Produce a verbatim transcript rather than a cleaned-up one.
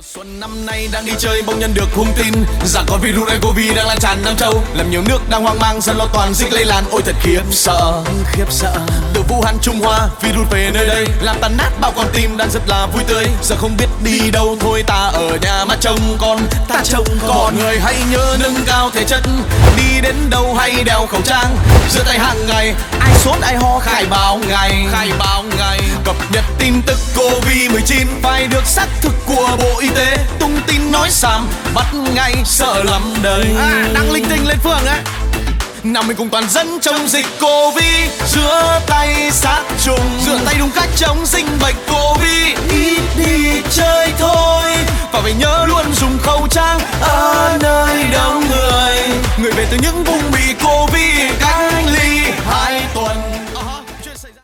Xuân năm nay đang đi chơi bỗng nhận được thông tin rằng con virus e. coli đang lan tràn Nam Châu, làm nhiều nước đang hoang mang dân lo toàn dịch lây lan. Ôi thật khiếp sợ, khiếp sợ. Từ Vũ Hán Trung Hoa virus về nơi đây làm tan nát bao con tim đang rất là vui tươi. Giờ không biết đi đâu thôi ta ở nhà mà trông con, ta trông con. Mọi người hãy nhớ nâng cao thể chất, đi đến đâu hay đeo khẩu trang, rửa tay hàng ngày, ai sốt ai ho khai báo ngày, khai báo ngày. Cập nhật tin tức covid mười chín phải được xác thực của Bộ Y tế. Tung tin nói xàm bắt ngay sợ lắm đây. À, đăng linh tinh lên phường ấy. Nào mình cùng toàn dân chống dịch Covid, rửa tay sát trùng, rửa tay đúng cách chống sinh bệnh Covid. Ít đi chơi thôi và phải nhớ luôn dùng khẩu trang ở nơi đông người. Người về từ những vùng